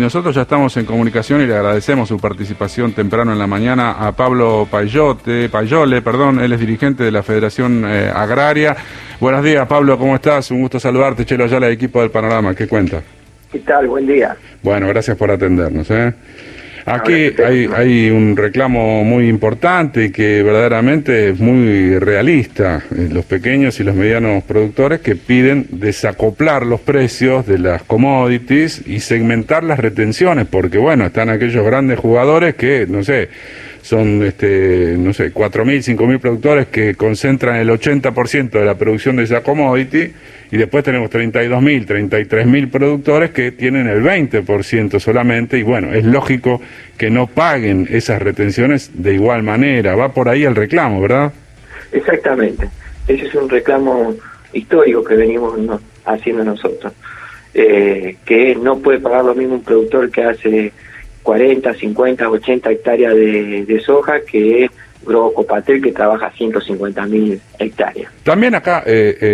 nosotros ya estamos en comunicación y le agradecemos su participación temprano en la mañana a Pablo Payole, él es dirigente de la Federación Agraria. Buenos días, Pablo, ¿cómo estás? Un gusto saludarte, Chelo Ayala, equipo del Panorama, ¿qué cuenta? ¿Qué tal? Buen día. Bueno, gracias por atendernos, Aquí hay un reclamo muy importante y que verdaderamente es muy realista. Los pequeños y los medianos productores que piden desacoplar los precios de las commodities y segmentar las retenciones, porque bueno, están aquellos grandes jugadores que, son 4.000, 5.000 productores que concentran el 80% de la producción de esa commodity, y después tenemos 32.000, 33.000 productores que tienen el 20% solamente, y bueno, es lógico que no paguen esas retenciones de igual manera. Va por ahí el reclamo, ¿verdad? Exactamente. Ese es un reclamo histórico que venimos haciendo nosotros, que no puede pagar lo mismo un productor que hace 40, 50, 80 hectáreas de soja que Grupo Copatel, que trabaja 150.000 hectáreas. También acá,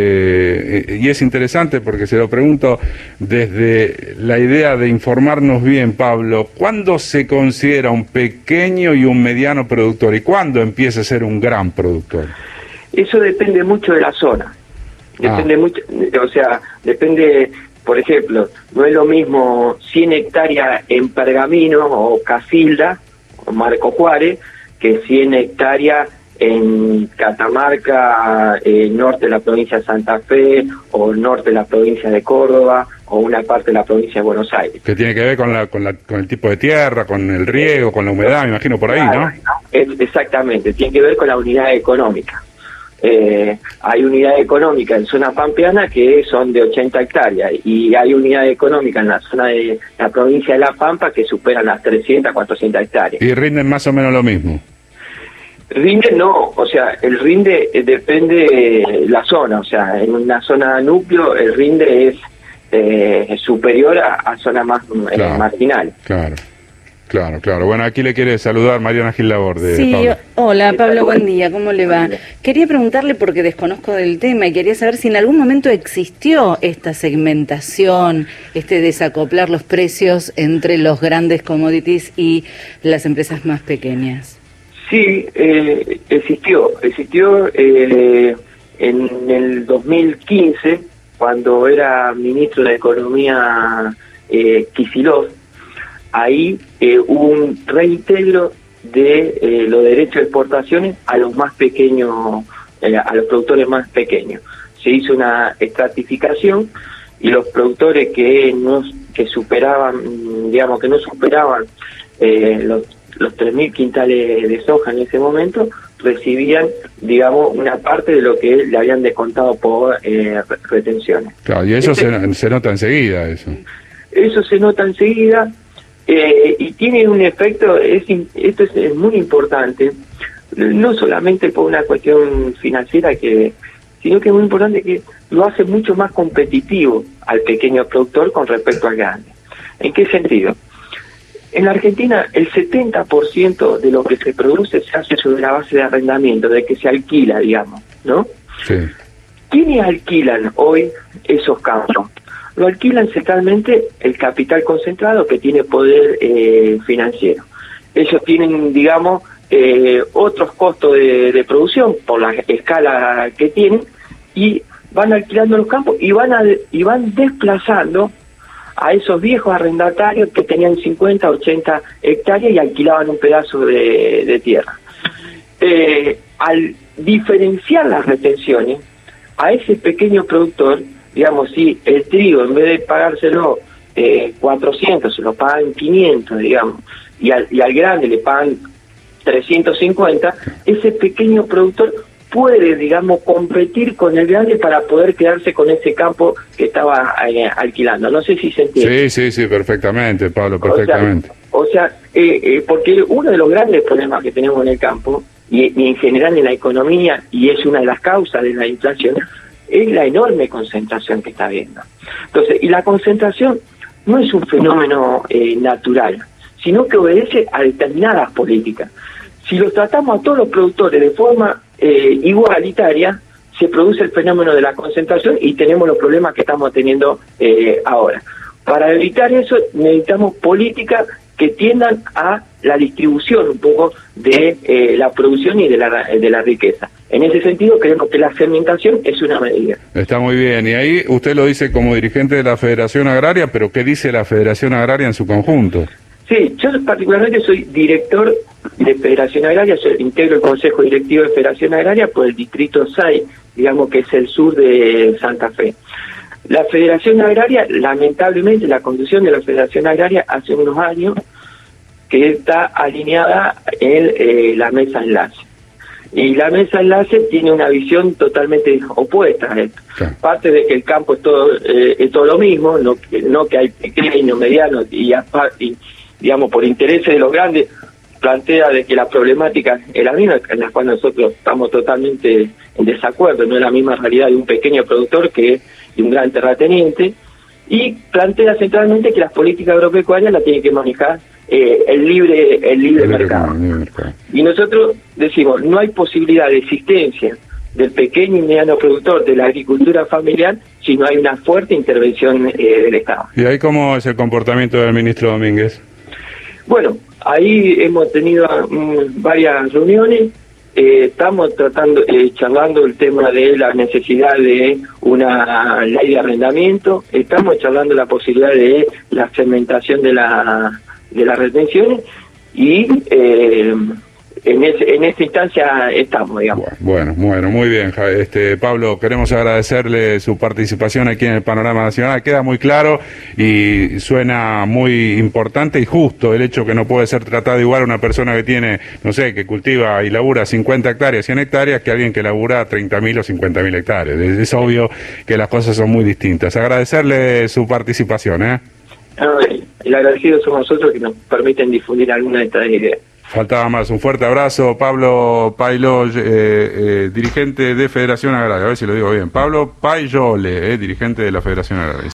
y es interesante porque se lo pregunto desde la idea de informarnos bien, Pablo, ¿cuándo se considera un pequeño y un mediano productor y cuándo empieza a ser un gran productor? Eso depende mucho de la zona. Depende mucho, depende. Por ejemplo, no es lo mismo 100 hectáreas en Pergamino o Casilda o Marco Juárez que 100 hectáreas en Catamarca, norte de la provincia de Santa Fe, o norte de la provincia de Córdoba, o una parte de la provincia de Buenos Aires. Que tiene que ver con el tipo de tierra, con el riego, con la humedad, me imagino por ahí, ¿no? Exactamente, tiene que ver con la unidad económica. Hay unidad económica en zona pampeana que son de 80 hectáreas y hay unidad económica en la zona de la provincia de La Pampa que superan las 300, 400 hectáreas. ¿Y rinden más o menos lo mismo? Rinde no, el rinde depende de la zona, en una zona núcleo el rinde es superior a zona más marginal. Claro. Bueno, aquí le quiere saludar Mariana Gil Laborde. Sí, Pablo. Hola Pablo, buen día, ¿cómo le va? Quería preguntarle, porque desconozco del tema, y quería saber si en algún momento existió esta segmentación, desacoplar los precios entre los grandes commodities y las empresas más pequeñas. Sí, existió en el 2015, cuando era ministro de Economía Kicillof. Ahí hubo un reintegro de los derechos de exportaciones a los más pequeños, a los productores más pequeños. Se hizo una estratificación y los productores que no superaban los 3.000 quintales de soja en ese momento, recibían, una parte de lo que le habían descontado por retenciones. Claro, y eso se nota enseguida, eso. Eso se nota enseguida. Y tiene un efecto, esto es muy importante, no solamente por una cuestión financiera, sino que es muy importante que lo hace mucho más competitivo al pequeño productor con respecto al grande. ¿En qué sentido? En la Argentina el 70% de lo que se produce se hace sobre la base de arrendamiento, de que se alquila, ¿no? Sí. ¿Quiénes alquilan hoy esos campos? Lo alquilan centralmente el capital concentrado que tiene poder financiero. Ellos tienen, otros costos de producción por la escala que tienen y van alquilando los campos y van desplazando a esos viejos arrendatarios que tenían 50, 80 hectáreas y alquilaban un pedazo de tierra. Al diferenciar las retenciones, a ese pequeño productor, si el trigo en vez de pagárselo 400, se lo pagan 500, y al grande le pagan 350, ese pequeño productor puede, competir con el grande para poder quedarse con ese campo que estaba alquilando. No sé si se entiende. Sí, perfectamente, Pablo, perfectamente. Porque uno de los grandes problemas que tenemos en el campo, y en general en la economía, y es una de las causas de la inflación, es la enorme concentración que está habiendo. Entonces, y la concentración no es un fenómeno natural, sino que obedece a determinadas políticas. Si los tratamos a todos los productores de forma igualitaria, se produce el fenómeno de la concentración y tenemos los problemas que estamos teniendo ahora. Para evitar eso necesitamos políticas que tiendan a la distribución un poco de la producción y de la riqueza. En ese sentido creemos que la segmentación es una medida. Está muy bien, y ahí usted lo dice como dirigente de la Federación Agraria, pero ¿qué dice la Federación Agraria en su conjunto? Sí, yo particularmente soy director de Federación Agraria, integro el Consejo Directivo de Federación Agraria por el Distrito 6, digamos que es el sur de Santa Fe. La Federación Agraria, lamentablemente, la conducción de la Federación Agraria hace unos años que está alineada en la mesa enlace. Y la mesa enlace tiene una visión totalmente opuesta a esto. Sí. Parte de que el campo es todo lo mismo, no que hay pequeños, medianos y digamos por intereses de los grandes, plantea de que la problemática es la misma, en la cual nosotros estamos totalmente en desacuerdo, no es la misma realidad de un pequeño productor que de un gran terrateniente, y plantea centralmente que las políticas agropecuarias las tiene que manejar el libre mercado. Y nosotros decimos, no hay posibilidad de existencia del pequeño y mediano productor de la agricultura familiar si no hay una fuerte intervención del Estado. ¿Y ahí cómo es el comportamiento del ministro Domínguez? Bueno, ahí hemos tenido varias reuniones, estamos charlando el tema de la necesidad de una ley de arrendamiento, estamos charlando la posibilidad de la segmentación de las retenciones y en esta instancia estamos, digamos. Bueno, muy bien. Pablo, queremos agradecerle su participación aquí en el Panorama Nacional. Queda muy claro y suena muy importante y justo el hecho que no puede ser tratado igual una persona que tiene, no sé, que cultiva y labura 50 hectáreas, 100 hectáreas, que alguien que labura 30.000 o 50.000 hectáreas. Es obvio que las cosas son muy distintas. Agradecerle su participación, El agradecido somos nosotros que nos permiten difundir alguna de estas ideas. Faltaba más. Un fuerte abrazo. Pablo Pailó, dirigente de Federación Agraria. A ver si lo digo bien. Pablo Paillole, dirigente de la Federación Agraria.